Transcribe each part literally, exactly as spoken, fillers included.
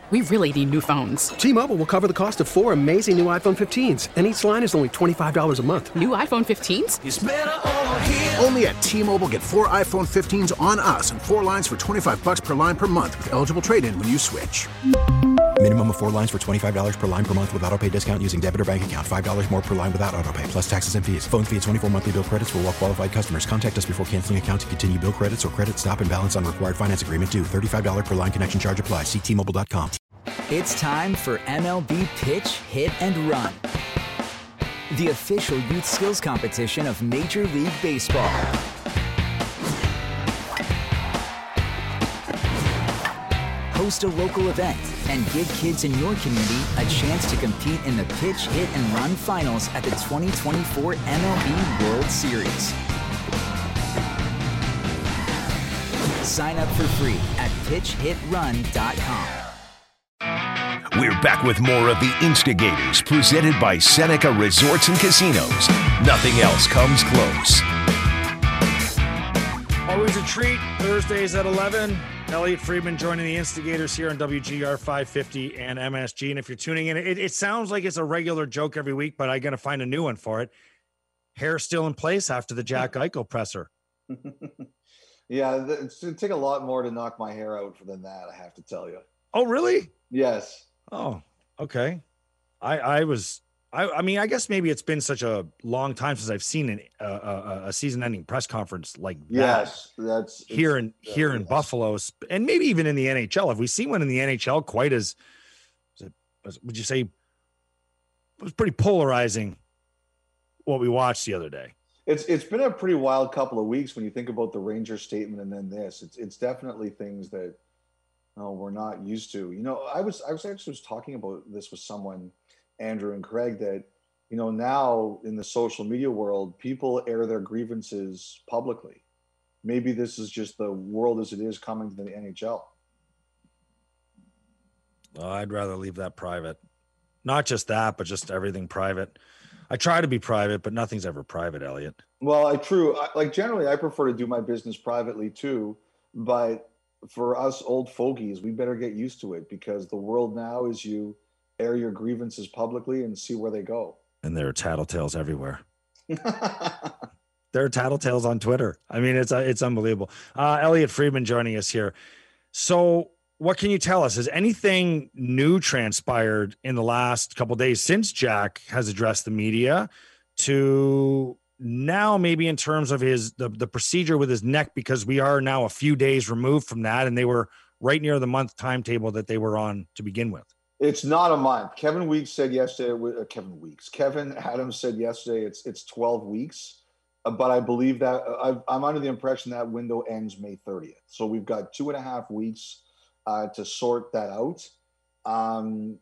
We really need new phones. T-Mobile will cover the cost of four amazing new iPhone fifteens, and each line is only twenty-five dollars a month. New iPhone fifteens? It's better over here. Only at T-Mobile, get four iPhone fifteens on us and four lines for twenty-five dollars per line per month with eligible trade-in when you switch. Minimum of four lines for twenty-five dollars per line per month with autopay discount using debit or bank account. five dollars more per line without autopay, plus taxes and fees. Phone fee at twenty-four monthly bill credits for well-qualified customers. Contact us before canceling account to continue bill credits or credit stop and balance on required finance agreement due. thirty-five dollars per line connection charge applies. See T Mobile dot com. It's time for M L B Pitch, Hit, and Run, the official youth skills competition of Major League Baseball. Host a local event and give kids in your community a chance to compete in the Pitch, Hit, and Run finals at the twenty twenty-four M L B World Series. Sign up for free at pitch hit run dot com. We're back with more of the Instigators, presented by Seneca Resorts and Casinos. Nothing else comes close. Always a treat. Thursdays at eleven. Elliot Friedman joining the Instigators here on W G R five fifty and M S G. And if you're tuning in, it, it sounds like it's a regular joke every week, but I got to find a new one for it. Hair still in place after the Jack Eichel presser. Yeah, it's going to take a lot more to knock my hair out than that, I have to tell you. Oh, really? Yes. Oh, okay. I I was I I mean I guess maybe it's been such a long time since I've seen an, uh, a a season-ending press conference like that. Yes, that's here in here in yes. Buffalo, and maybe even in the N H L. Have we seen one in the N H L quite as? as would you say? It was pretty polarizing. What we watched the other day. It's it's been a pretty wild couple of weeks when you think about the Rangers statement and then this. It's it's definitely things that. Oh, we're not used to. You know, I was I was actually was talking about this with someone, Andrew and Craig, that, you know, now in the social media world, people air their grievances publicly. Maybe this is just the world as it is coming to the N H L. Well, I'd rather leave that private. Not just that, but just everything private. I try to be private, but nothing's ever private, Elliot. Well, I true. I, like generally, I prefer to do my business privately too, but for us old fogies, we better get used to it because the world now is you air your grievances publicly and see where they go. And there are tattletales everywhere. There are tattletales on Twitter. I mean, it's uh, it's unbelievable. Uh, Elliot Friedman joining us here. So what can you tell us? Has anything new transpired in the last couple of days since Jack has addressed the media to now maybe in terms of his the, the procedure with his neck, because we are now a few days removed from that and they were right near the month timetable that they were on to begin with? It's not a month. Kevin Weeks said yesterday, uh, Kevin Weeks, Kevin Adams said yesterday it's it's twelve weeks, uh, but I believe that uh, I've, I'm under the impression that window ends May thirtieth. So we've got two and a half weeks uh, to sort that out. Um,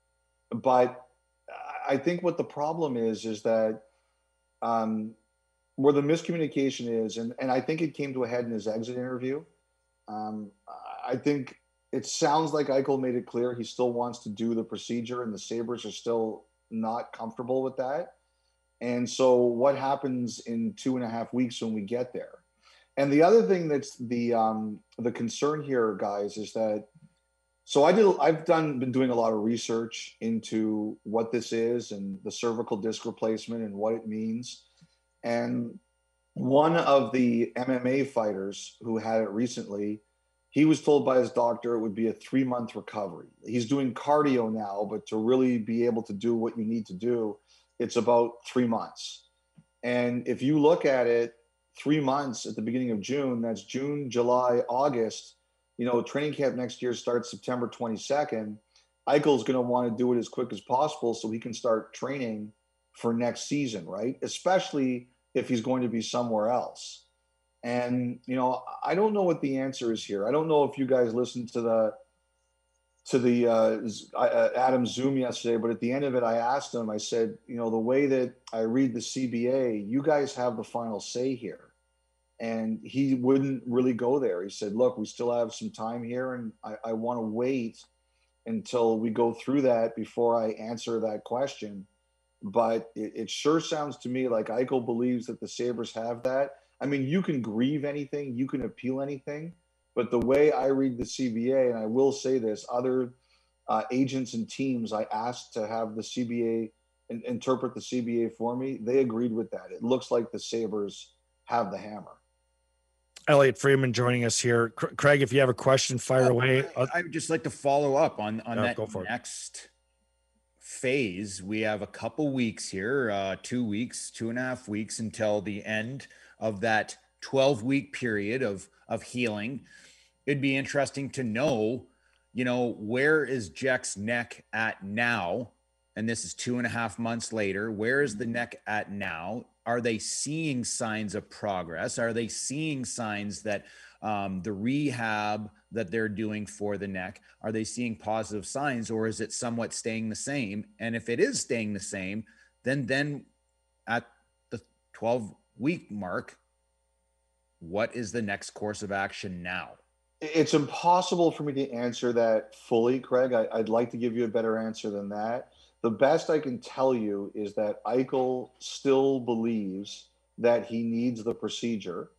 but I think what the problem is, is that Um, where the miscommunication is, and, and I think it came to a head in his exit interview. Um, I think it sounds like Eichel made it clear he still wants to do the procedure, and the Sabres are still not comfortable with that. And so what happens in two and a half weeks when we get there? And the other thing that's the um, the concern here, guys, is that so I did I've done been doing a lot of research into what this is and the cervical disc replacement and what it means. And one of the M M A fighters who had it recently, he was told by his doctor it would be a three-month recovery. He's doing cardio now, but to really be able to do what you need to do, it's about three months. And if you look at it, three months at the beginning of June, that's June, July, August. You know, training camp next year starts September twenty-second. Eichel's going to want to do it as quick as possible so he can start training for next season, right? Especially if he's going to be somewhere else. And, you know, I don't know what the answer is here. I don't know if you guys listened to the to the uh, Adam Zoom yesterday, but at the end of it, I asked him, I said, you know, the way that I read the C B A, you guys have the final say here. And he wouldn't really go there. He said, look, we still have some time here, and I, I want to wait until we go through that before I answer that question. But it, it sure sounds to me like Eichel believes that the Sabres have that. I mean, you can grieve anything, you can appeal anything, but the way I read the C B A, and I will say this, other uh, agents and teams I asked to have the C B A in, interpret the C B A for me, they agreed with that. It looks like the Sabres have the hammer. Elliot Friedman joining us here. Craig, if you have a question, fire well, away. I, I would just like to follow up on, on Yeah, that go for it. next phase. We have a couple weeks here, uh, two weeks, two and a half weeks until the end of that twelve week period of, of healing. It'd be interesting to know, you know, where is Jack's neck at now? And this is two and a half months later. Where is the neck at now? Are they seeing signs of progress? Are they seeing signs that um, the rehab that they're doing for the neck, are they seeing positive signs, or is it somewhat staying the same? And if it is staying the same, then, then at the twelve week mark, what is the next course of action now? It's impossible for me to answer that fully, Craig. I, I'd like to give you a better answer than that. The best I can tell you is that Eichel still believes that he needs the procedure,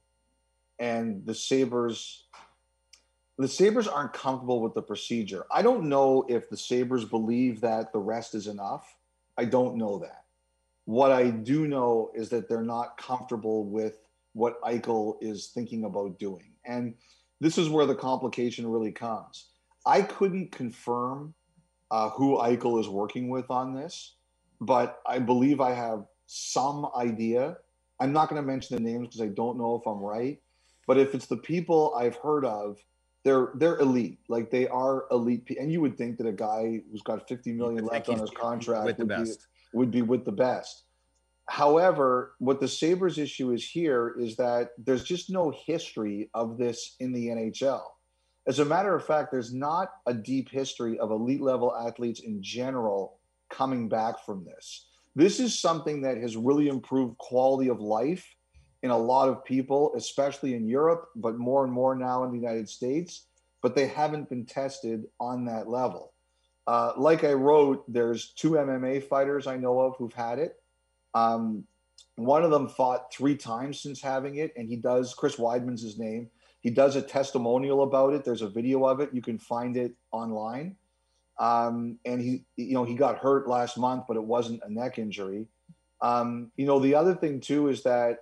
and the Sabres, the Sabres aren't comfortable with the procedure. I don't know if the Sabres believe that the rest is enough. I don't know that. What I do know is that they're not comfortable with what Eichel is thinking about doing. And this is where the complication really comes. I couldn't confirm Uh, who Eichel is working with on this, but I believe I have some idea. I'm not going to mention the names because I don't know if I'm right, but if it's the people I've heard of, they're they're elite. Like, they are elite. And you would think that a guy who's got fifty million left on his contract with the would be, best. would be with the best. However, what the Sabres issue is here is that there's just no history of this in the N H L. As a matter of fact, there's not a deep history of elite level athletes in general coming back from this. This is something that has really improved quality of life in a lot of people, especially in Europe, but more and more now in the United States, but they haven't been tested on that level. Uh, like I wrote, there's two M M A fighters I know of who've had it. Um, one of them fought three times since having it, and he does, Chris Weidman's his name. He does a testimonial about it. There's a video of it. You can find it online. Um, and he, you know, he got hurt last month, but it wasn't a neck injury. Um, you know, the other thing too is that,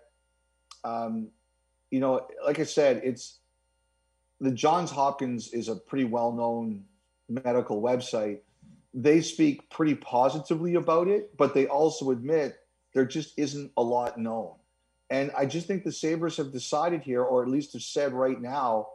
um, you know, like I said, it's the Johns Hopkins is a pretty well-known medical website. They speak pretty positively about it, but they also admit there just isn't a lot known. And I just think the Sabres have decided here, or at least have said right now,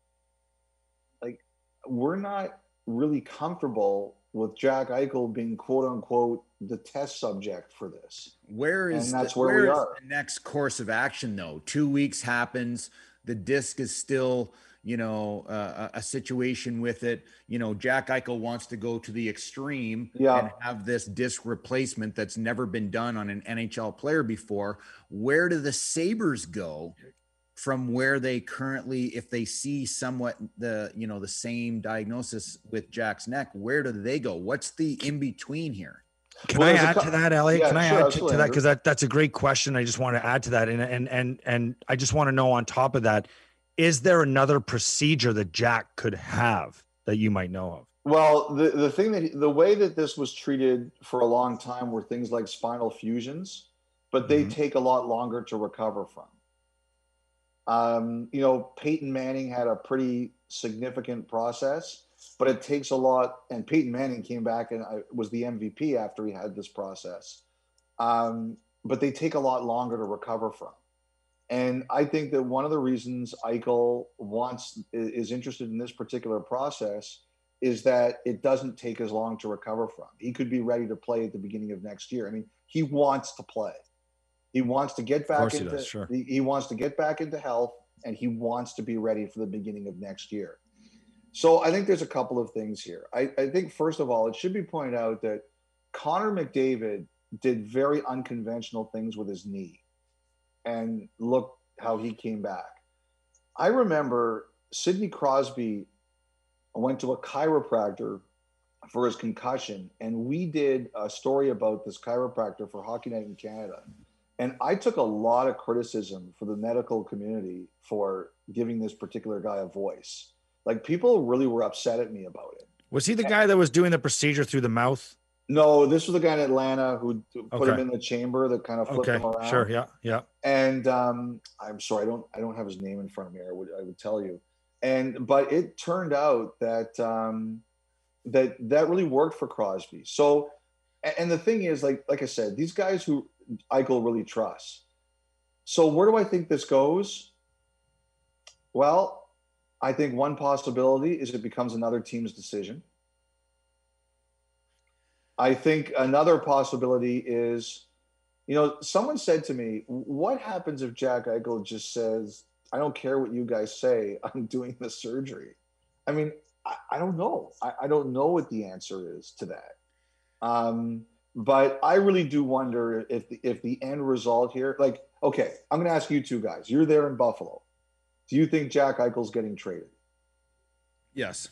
like, we're not really comfortable with Jack Eichel being, quote unquote, the test subject for this. Where is, and that's the, where, where we is are. the next course of action, though? Two weeks happens. The disc is still, you know, uh, a situation with it. You know, Jack Eichel wants to go to the extreme yeah. and have this disc replacement that's never been done on an N H L player before. Where do the Sabres go from where they currently, if they see somewhat the, you know, the same diagnosis with Jack's neck, where do they go? What's the in between here? Can well, I add co- to that, Elliot? Yeah, Can I sure, add to, to that? Because that, that's a great question. I just want to add to that. And, and, and, and I just want to know, on top of that, is there another procedure that Jack could have that you might know of? Well, the, the thing that the way that this was treated for a long time were things like spinal fusions, but they mm-hmm. take a lot longer to recover from. Um, you know, Peyton Manning had a pretty significant process, but it takes a lot. And Peyton Manning came back and was the M V P after he had this process. Um, but they take a lot longer to recover from. And I think that one of the reasons Eichel wants is interested in this particular process is that it doesn't take as long to recover from. He could be ready to play at the beginning of next year. I mean, he wants to play. He wants to get back into he, does, sure. he, he wants to get back into health, and he wants to be ready for the beginning of next year. So I think there's a couple of things here. I, I think first of all, it should be pointed out that Connor McDavid did very unconventional things with his knee. And look how he came back. I remember Sidney Crosby went to a chiropractor for his concussion, and we did a story about this chiropractor for Hockey Night in Canada. And I took a lot of criticism for the medical community for giving this particular guy a voice. Like, people really were upset at me about it. Was he the guy that was doing the procedure through the mouth? No, this was the guy in Atlanta who put Okay. him in the chamber that kind of flipped Okay, him around. sure, yeah, yeah. And um, I'm sorry, I don't, I don't have his name in front of me. I would, I would tell you. And but it turned out that um, that that really worked for Crosby. So, and the thing is, like, like I said, these guys who Eichel really trusts. So where do I think this goes? Well, I think one possibility is it becomes another team's decision. I think another possibility is, you know, someone said to me, what happens if Jack Eichel just says, I don't care what you guys say, I'm doing the surgery? I mean, I, I don't know. I, I don't know what the answer is to that. Um, but I really do wonder if the, if the end result here, like, okay, I'm going to ask you two guys. You're there in Buffalo. Do you think Jack Eichel's getting traded? Yes.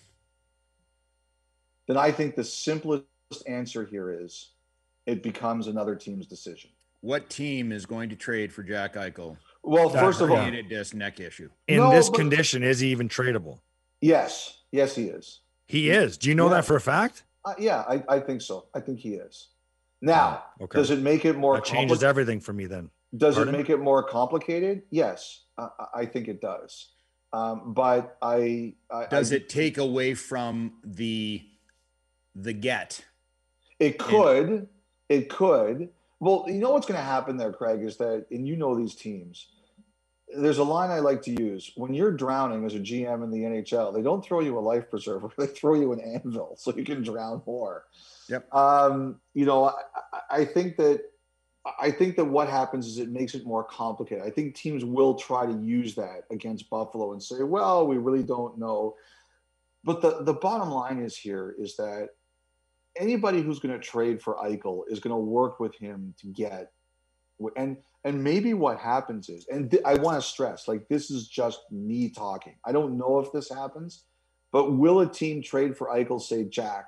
Then I think the simplest answer here is it becomes another team's decision. What team is going to trade for Jack Eichel? Well, first of all, created this neck issue. In No, this but- condition, is he even tradable? yes, yes, he is. He is. Do you know Yeah. that for a fact? Uh, yeah, I, I think so. I think he is. Now, Okay. does it make it more That changes compli- everything for me then. Does Pardon? it make it more complicated? Yes, I, I think it does. Um, but I, I Does I, it take away from the the get? It could. It could. Well, you know what's going to happen there, Craig, is that, and you know these teams, there's a line I like to use. When you're drowning as a G M in the N H L, they don't throw you a life preserver. They throw you an anvil so you can drown more. Yep. Um, you know, I, I think that I think that what happens is it makes it more complicated. I think teams will try to use that against Buffalo and say, well, we really don't know. But the, the bottom line is here is that anybody who's going to trade for Eichel is going to work with him to get, and and maybe what happens is, and th- I want to stress, like, this is just me talking. I don't know if this happens, but will a team trade for Eichel, say, Jack,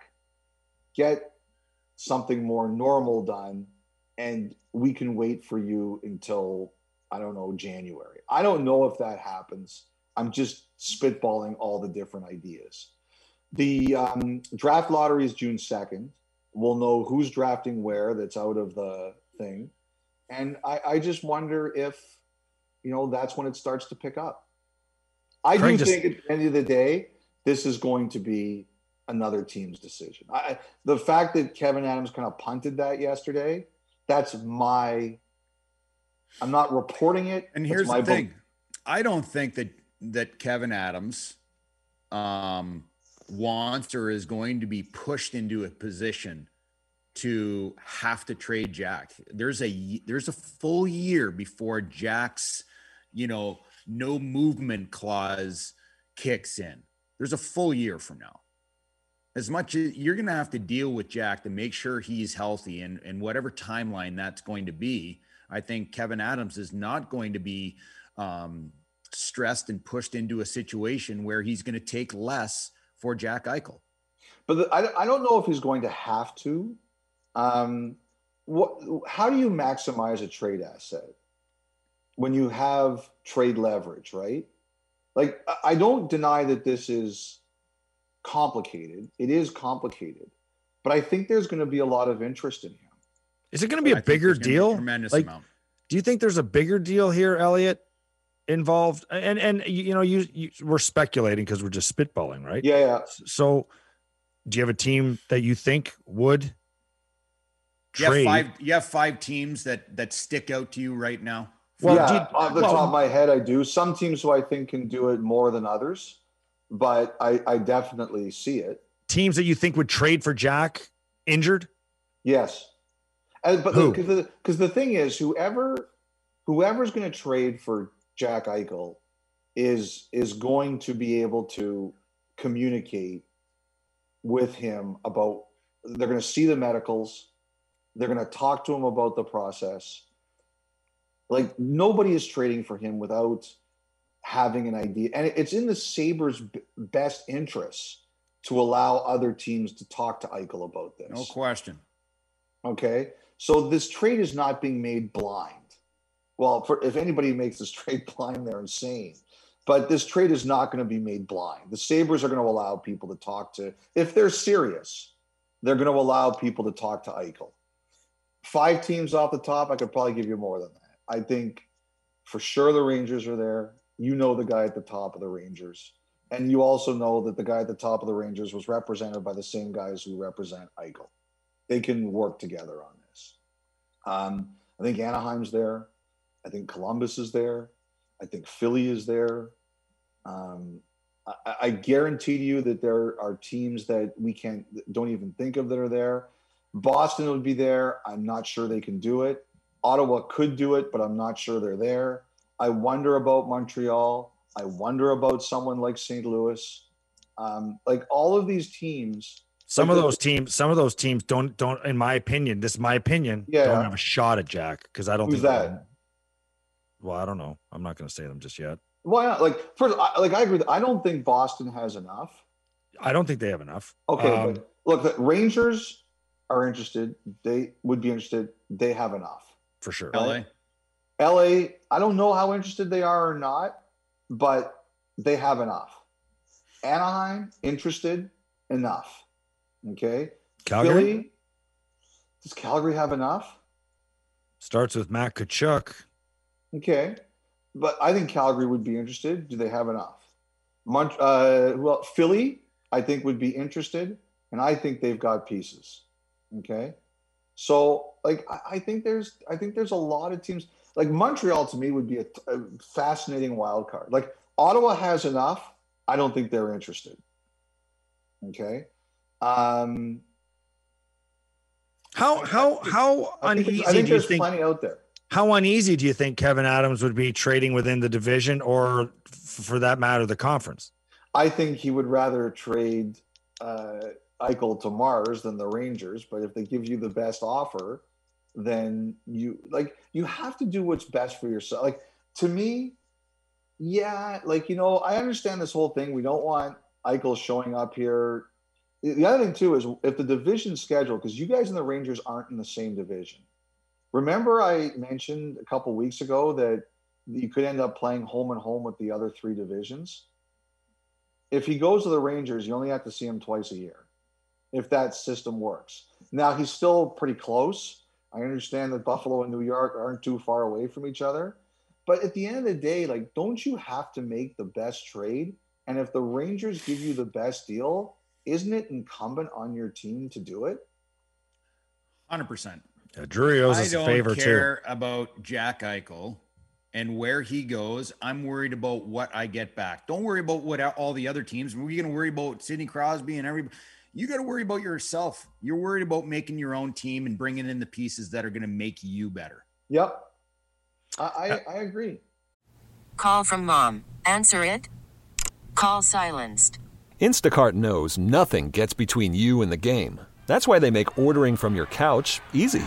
get something more normal done, and we can wait for you until, I don't know, January. I don't know if that happens. I'm just spitballing all the different ideas. The um, draft lottery is June second. We'll know who's drafting where. That's out of the thing. And I, I just wonder if, you know, that's when it starts to pick up. I Craig do just- think at the end of the day, this is going to be another team's decision. I, the fact that Kevin Adams kind of punted that yesterday, that's my, I'm not reporting it. And That's here's my the thing. bel- I don't think that that Kevin Adams um, wants or is going to be pushed into a position to have to trade Jack. There's a there's a full year before Jack's, you know, no movement clause kicks in. There's a full year from now. As much as you're going to have to deal with Jack to make sure he's healthy and, and whatever timeline that's going to be, I think Kevin Adams is not going to be um, stressed and pushed into a situation where he's going to take less for Jack Eichel. But the, I, I don't know if he's going to have to. Um, what? How do you maximize a trade asset when you have trade leverage, right? Like, I- I don't deny that this is complicated. It is complicated, but I think there's going to be a lot of interest in him. Is it going to be I a think bigger there's gonna be a deal? tremendous Like, amount. do you think there's a bigger deal here, Elliot, involved? And and you know, you, you we're speculating because we're just spitballing, right? Yeah, yeah. So, do you have a team that you think would You have trade? five. You have five teams that that stick out to you right now. Well, yeah, do you- off the well- top of my head, I do. Some teams who I think can do it more than others, but I, I definitely see it. Teams that you think would trade for Jack injured? Yes. And, but Who? because the, because the thing is, whoever whoever's going to trade for Jack Eichel is is going to be able to communicate with him about. They're going to see the medicals. They're going to talk to him about the process. Like, nobody is trading for him without having an idea, and it's in the Sabres' b- best interests to allow other teams to talk to Eichel about this. No question. Okay. So this trade is not being made blind. Well, for, if anybody makes this trade blind, they're insane. But this trade is not going to be made blind. The Sabres are going to allow people to talk to, if they're serious, they're going to allow people to talk to Eichel. Five teams off the top, I could probably give you more than that. I think for sure the Rangers are there. You know the guy at the top of the Rangers. And you also know that the guy at the top of the Rangers was represented by the same guys who represent Eichel. They can work together on this. Um, I think Anaheim's there. I think Columbus is there. I think Philly is there. Um, I, I guarantee to you that there are teams that we can't, don't even think of that are there. Boston would be there. I'm not sure they can do it. Ottawa could do it, but I'm not sure they're there. I wonder about Montreal. I wonder about someone like Saint Louis. Um, like all of these teams. Some like of the, those teams, some of those teams don't, don't, in my opinion, this is my opinion, yeah. don't have a shot at Jack because I don't Who's think that. Well, I don't know. I'm not going to say them just yet. Why not? Like, first, I, like I agree. I don't think Boston has enough. I don't think they have enough. Okay, um, but look, the Rangers are interested. They would be interested. They have enough for sure. L A. L A. I don't know how interested they are or not, but they have enough. Anaheim interested enough. Okay. Calgary. Philly, does Calgary have enough? Starts with Matt Tkachuk. Okay, but I think Calgary would be interested. Do they have enough? Mont- uh, well, Philly, I think would be interested, and I think they've got pieces. Okay, so like I, I think there's I think there's a lot of teams. Like Montreal to me would be a, a fascinating wild card. Like Ottawa has enough. I don't think they're interested. Okay. Um, how how how I think, uneasy I think do you there's think? plenty out there. How uneasy do you think Kevin Adams would be trading within the division, or f- for that matter, the conference? I think he would rather trade uh, Eichel to Mars than the Rangers. But if they give you the best offer, then you like you have to do what's best for yourself. Like to me, yeah, like you know, I understand this whole thing. We don't want Eichel showing up here. The other thing too is if the division schedule, because you guys and the Rangers aren't in the same division. Remember I mentioned a couple weeks ago that you could end up playing home and home with the other three divisions? If he goes to the Rangers, you only have to see him twice a year, if that system works. Now, he's still pretty close. I understand that Buffalo and New York aren't too far away from each other. But at the end of the day, like, don't you have to make the best trade? And if the Rangers give you the best deal, isn't it incumbent on your team to do it? one hundred percent. Yeah, Drury owes us a favor too. I don't care about Jack Eichel and where he goes. I'm worried about what I get back. Don't worry about what all the other teams. We're going to worry about Sidney Crosby and everybody. You got to worry about yourself. You're worried about making your own team and bringing in the pieces that are going to make you better. Yep. I, I, I agree. Call from mom. Answer it. Call silenced. Instacart knows nothing gets between you and the game. That's why they make ordering from your couch easy.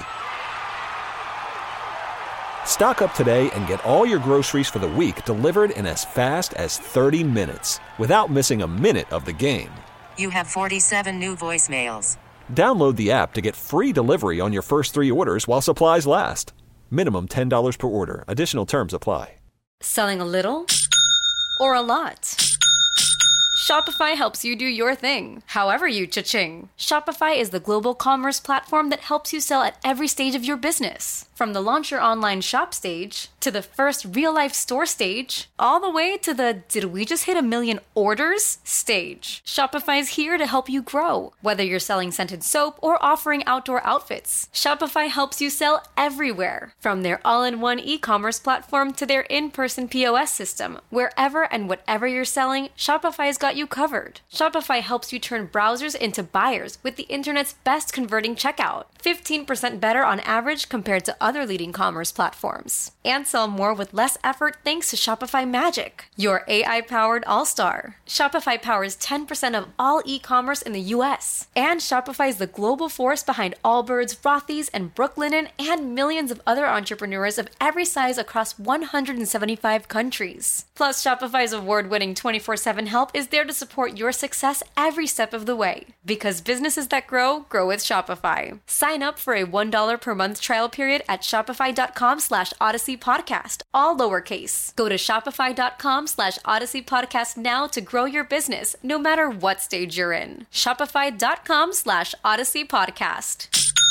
Stock up today and get all your groceries for the week delivered in as fast as thirty minutes without missing a minute of the game. You have forty-seven new voicemails. Download the app to get free delivery on your first three orders while supplies last. Minimum ten dollars per order. Additional terms apply. Selling a little or a lot? Shopify helps you do your thing, however you cha-ching. Shopify is the global commerce platform that helps you sell at every stage of your business. From the launch your online shop stage, to the first real-life store stage, all the way to the did we just hit a million orders stage. Shopify's here to help you grow. Whether you're selling scented soap or offering outdoor outfits, Shopify helps you sell everywhere. From their all-in-one e-commerce platform to their in-person P O S system, wherever and whatever you're selling, Shopify's got you covered. Shopify helps you turn browsers into buyers with the internet's best converting checkout. fifteen percent better on average compared to other leading commerce platforms. And sell more with less effort thanks to Shopify Magic, your A I-powered all-star. Shopify powers ten percent of all e-commerce in the U S. And Shopify is the global force behind Allbirds, Rothy's, and Brooklinen, and millions of other entrepreneurs of every size across one hundred seventy-five countries. Plus, Shopify's award-winning twenty-four seven help is there there to support your success every step of the way. Because businesses that grow, grow with Shopify. Sign up for a one dollar per month trial period at shopify.com slash Odyssey Podcast, all lowercase. Go to shopify.com slash Odyssey Podcast now to grow your business, no matter what stage you're in. Shopify.com slash Odyssey Podcast.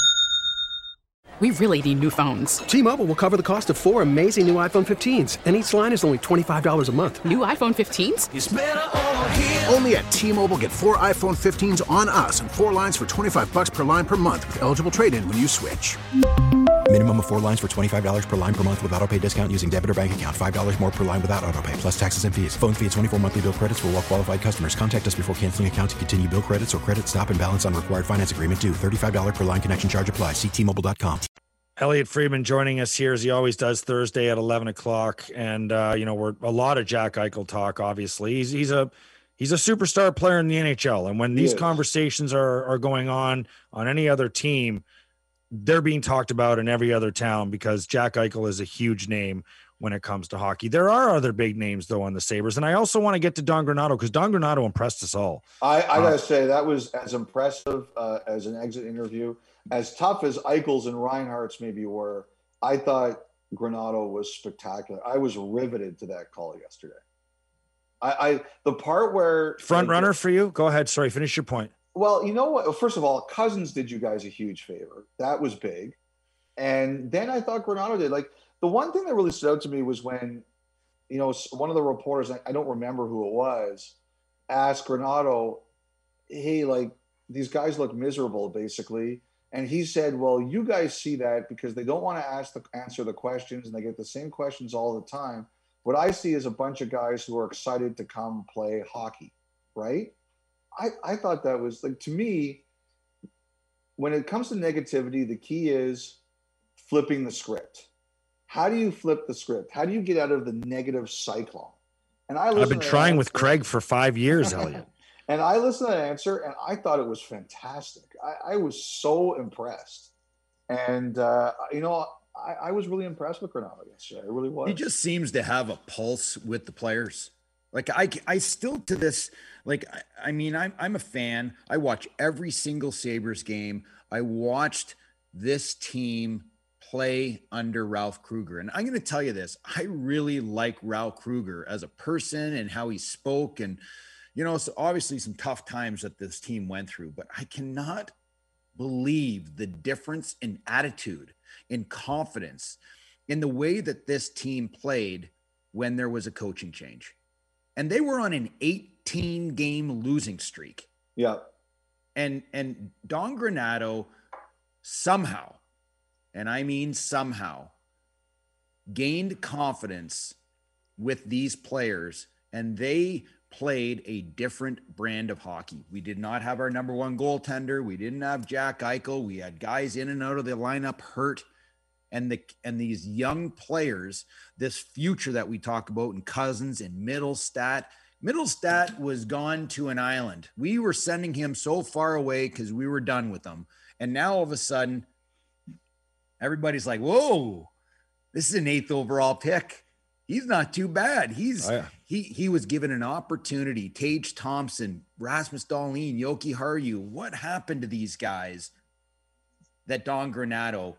We really need new phones. T-Mobile will cover the cost of four amazing new iPhone fifteens, and each line is only twenty-five dollars a month. New iPhone fifteens? It's better over here. Only at T-Mobile, get four iPhone fifteens on us and four lines for twenty-five bucks per line per month with eligible trade-in when you switch. Minimum of four lines for twenty-five dollars per line per month with autopay discount using debit or bank account. five dollars more per line without autopay, plus taxes and fees. Phone fee at twenty-four monthly bill credits for well-qualified customers. Contact us before canceling account to continue bill credits or credit stop and balance on required finance agreement due. thirty-five dollars per line connection charge applies. See T Mobile dot com. Elliot Friedman joining us here as he always does Thursday at eleven o'clock. And, uh, you know, we're a lot of Jack Eichel talk, obviously. He's, he's a he's a superstar player in the N H L. And when these Yes. conversations are, are going on on any other team, they're being talked about in every other town because Jack Eichel is a huge name when it comes to hockey. There are other big names, though, on the Sabres. And I also want to get to Don Granato because Don Granato impressed us all. I, I Uh, gotta say that was as impressive uh, as an exit interview, as tough as Eichel's and Reinhardt's maybe were. I thought Granato was spectacular. I was riveted to that call yesterday. I, I the part where Front runner for you? Go ahead. Sorry, finish your point. Well, you know what? First of all, Cousins did you guys a huge favor. That was big. And then I thought Granato did. Like, the one thing that really stood out to me was when, you know, one of the reporters, I don't remember who it was, asked Granato, hey, like, these guys look miserable, basically. And he said, well, you guys see that because they don't want to ask the, answer the questions, and they get the same questions all the time. What I see is a bunch of guys who are excited to come play hockey, right? I, I thought that was, like, to me, when it comes to negativity, the key is flipping the script. How do you flip the script? How do you get out of the negative cyclone? And I I've been trying with Craig for five years, Elliot. And I listened to that answer, and I thought it was fantastic. I, I was so impressed. And, uh, you know, I, I was really impressed with Granato yesterday. I really was. He just seems to have a pulse with the players. Like, I, I still to this, like, I, I mean, I'm, I'm a fan. I watch every single Sabres game. I watched this team play under Ralph Kruger. And I'm going to tell you this. I really like Ralph Kruger as a person and how he spoke. And, you know, so obviously some tough times that this team went through, but I cannot believe the difference in attitude, in confidence, in the way that this team played when there was a coaching change. And they were on an eighteen game losing streak. Yeah. And, and Don Granato somehow, and I mean somehow, gained confidence with these players, and they played a different brand of hockey. We did not have our number one goaltender. We didn't have Jack Eichel. We had guys in and out of the lineup hurt. And the and these young players, this future that we talk about in Cousins and Middlestat. Middlestat was gone to an island. We were sending him so far away because we were done with him. And now all of a sudden, everybody's like, whoa, this is an eighth overall pick. He's not too bad. He's oh, yeah. he he was given an opportunity. Tage Thompson, Rasmus Dahlin, Yoki Haru. What happened to these guys that Don Granato?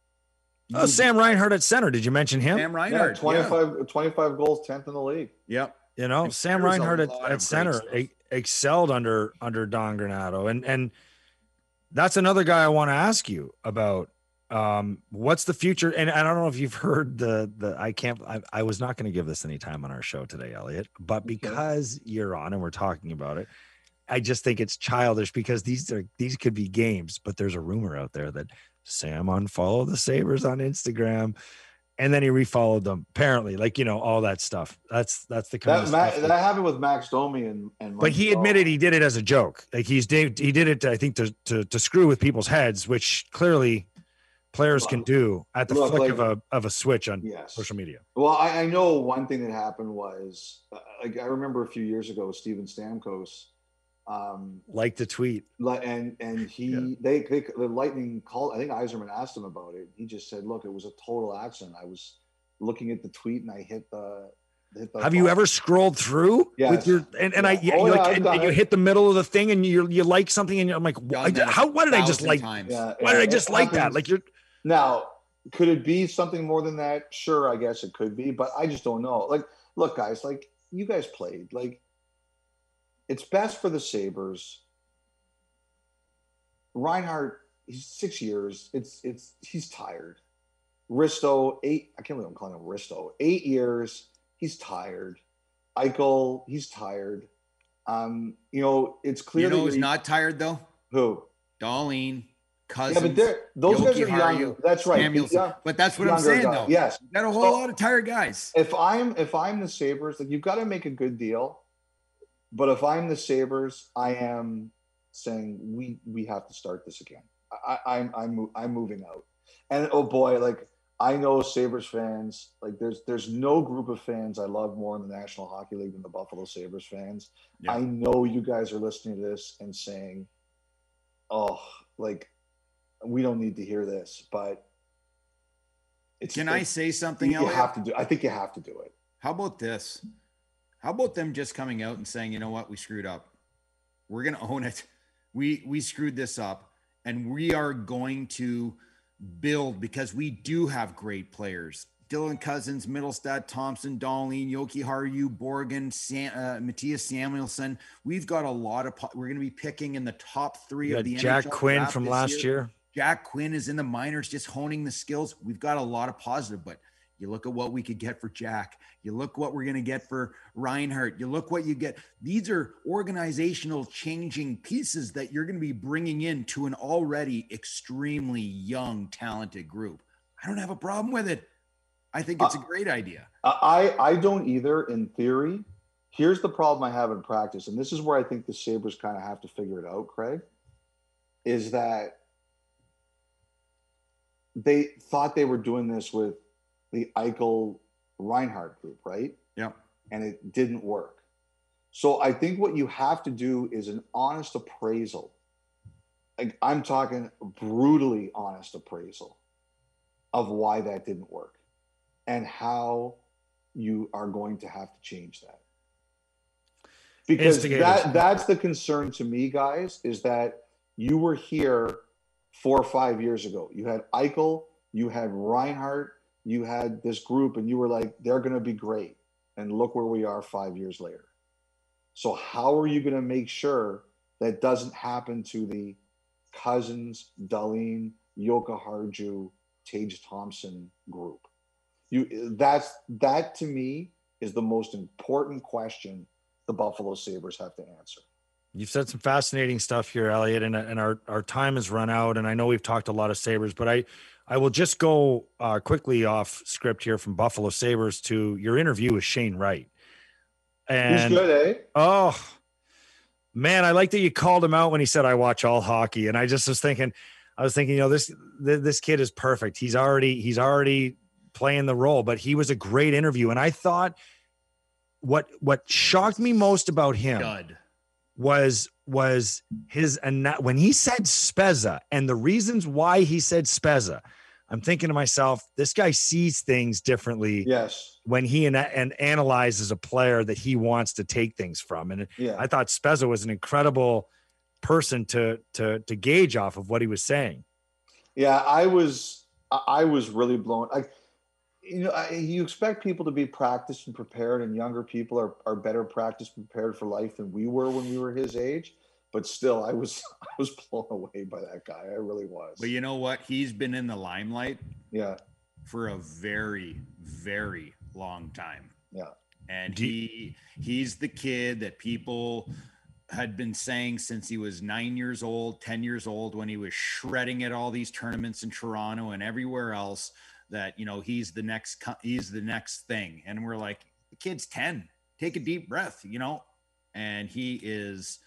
Oh, Sam Reinhart at center. Did you mention him? Sam Reinhart. Yeah, twenty-five, yeah. twenty-five goals, tenth in the league. Yep. You know, and Sam Reinhart at, at center e- excelled under under Don Granato. And and that's another guy I want to ask you about. Um, what's the future? And I don't know if you've heard the, the, I can't, I, I was not going to give this any time on our show today, Elliot, but because you're on and we're talking about it, I just think it's childish because these are, these could be games, but there's a rumor out there that Sam unfollowed the Sabres on Instagram and then he refollowed them apparently, like, you know, all that stuff. That's, that's the kind that, of Ma- stuff that, that happened with Max Domi and, and but he admitted he did it as a joke. Like he's, he did it, I think to, to, to screw with people's heads, which clearly players can do at the Look, flick like, of a of a switch on yes. social media. Well, I, I know one thing that happened was, uh, like I remember a few years ago, Steven Stamkos um, liked the tweet, and and he yeah. they, they the Lightning called. I think Yzerman asked him about it. He just said, "Look, it was a total accident. I was looking at the tweet and I hit the Have you ever scrolled through yes. with your and, and yeah. I you, oh, like, yeah, and, and you hit the middle of the thing and you you like something and I'm like, why, how why did I just like yeah, why yeah. did I just it like happens. that? Like you're now, could it be something more than that? Sure, I guess it could be, but I just don't know. Like, look, guys, like you guys played. Like, it's best for the Sabres. Reinhart, he's six years. It's it's he's tired. Risto, eight. I can't believe I'm calling him Risto. Eight years. He's tired. Eichel, he's tired. Um, you know, it's clear. You know that who's he, not tired though? Who? Darlene, Cousins. Yeah, but they're, those guys are Haru, young. That's right. Samuelson. Young, but that's what I'm saying, guy. though. Yes, you got a whole so, lot of tired guys. If I'm if I'm the Sabres, like you've got to make a good deal. But if I'm the Sabres, I am saying we we have to start this again. I, I'm I'm I'm moving out. And oh boy, like I know Sabres fans, like there's there's no group of fans I love more in the National Hockey League than the Buffalo Sabres fans. Yeah. I know you guys are listening to this and saying, oh, like we don't need to hear this, but it's Can like, I say something, you Elliot? have to do I think you have to do it. How about this? How about them just coming out and saying, you know what, we screwed up. We're going to own it. We we screwed this up, and we are going to build because we do have great players. Dylan Cousins, Middlestad, Thompson, Darlene, Yoki Haru, Borgen, Sam, uh, Matthias Samuelson. We've got a lot of po- – we're going to be picking in the top three of the Jack N H L Quinn draft from this last year. year. Jack Quinn is in the minors just honing the skills. We've got a lot of positive, but you look at what we could get for Jack. You look what we're going to get for Reinhart. You look what you get. These are organizational changing pieces that you're going to be bringing in to an already extremely young, talented group. I don't have a problem with it. I think it's a great idea. I, I don't either in theory. Here's the problem I have in practice, and this is where I think the Sabres kind of have to figure it out, Craig, is that they thought they were doing this with the Eichel Reinhart group, right? Yeah. And it didn't work. So I think what you have to do is an honest appraisal. Like I'm talking brutally honest appraisal of why that didn't work and how you are going to have to change that. Because that that's the concern to me, guys, is that you were here four or five years ago. You had Eichel, you had Reinhart, you had this group, and you were like, they're going to be great. And look where we are five years later. So how are you going to make sure that doesn't happen to the Cousins, Darlene, Yoka Harju, Tage Thompson group? You that's that to me is the most important question the Buffalo Sabres have to answer. You've said some fascinating stuff here, Elliot, and, and our, our time has run out. And I know we've talked a lot of Sabres, but I, I will just go uh, quickly off script here from Buffalo Sabres to your interview with Shane Wright. And he's good, eh? Oh, man, I like that you called him out when he said, I watch all hockey. And I just was thinking, I was thinking, you know, this, this kid is perfect. He's already, he's already playing the role, but he was a great interview. And I thought what, what shocked me most about him God. was, was his, when he said Spezza and the reasons why he said Spezza, I'm thinking to myself, this guy sees things differently. Yes. When he and, and analyzes a player that he wants to take things from. And yeah. I thought Spezza was an incredible person to, to, to gauge off of what he was saying. Yeah. I was, I was really blown. Like, you know, I, you expect people to be practiced and prepared, and younger people are, are better practiced and prepared for life than we were when we were his age. But still, I was I was blown away by that guy. I really was. But you know what? He's been in the limelight yeah. for a very, very long time. Yeah. And he he's the kid that people had been saying since he was nine years old, ten years old, when he was shredding at all these tournaments in Toronto and everywhere else, that, you know, he's the next, he's the next thing. And we're like, the kid's ten, take a deep breath, you know? And he is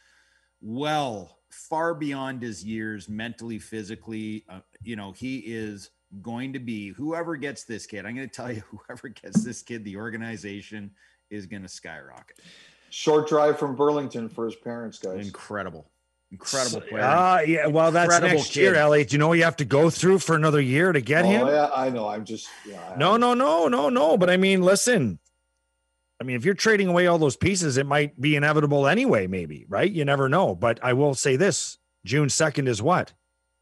well, far beyond his years, mentally, physically. Uh, you know, he is going to be, whoever gets this kid, I'm going to tell you, whoever gets this kid, the organization is going to skyrocket. Short drive from Burlington for his parents, guys. Incredible. Incredible player. Ah, uh, yeah. Well, that's Incredible next kid. year, Elliot. You know what you have to go through for another year to get oh, him? Yeah, I know. I'm just. Yeah, no, no, no, no, no. But I mean, listen, I mean, if you're trading away all those pieces, it might be inevitable anyway, maybe, right? You never know. But I will say this, June second is what?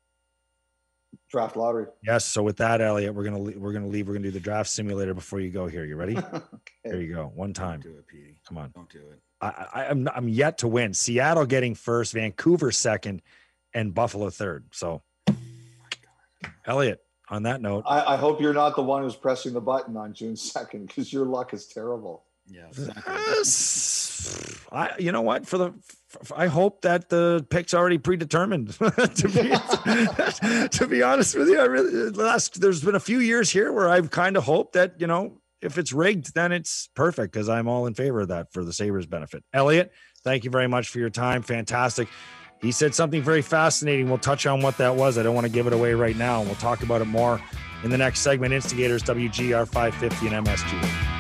Draft lottery. Yes. So with that, Elliot, we're gonna we're gonna leave. We're gonna do the draft simulator before you go here. You ready? Okay. There you go. One time. Don't do it, Petey. Come on. Don't do it. I, I, I'm I'm yet to win. Seattle getting first, Vancouver second, and Buffalo third. So, Elliot, on that note, I, I hope you're not the one who's pressing the button on June second because your luck is terrible. Yeah, exactly. I, you know what? For the, for, I hope that the pick's already predetermined. to be, to be honest with you, I really last. There's been a few years here where I've kind of hoped that, you know, if it's rigged, then it's perfect because I'm all in favor of that for the Sabres' benefit. Elliot, thank you very much for your time. Fantastic. He said something very fascinating. We'll touch on what that was. I don't want to give it away right now. We'll talk about it more in the next segment. Instigators, W G R five fifty and M S G.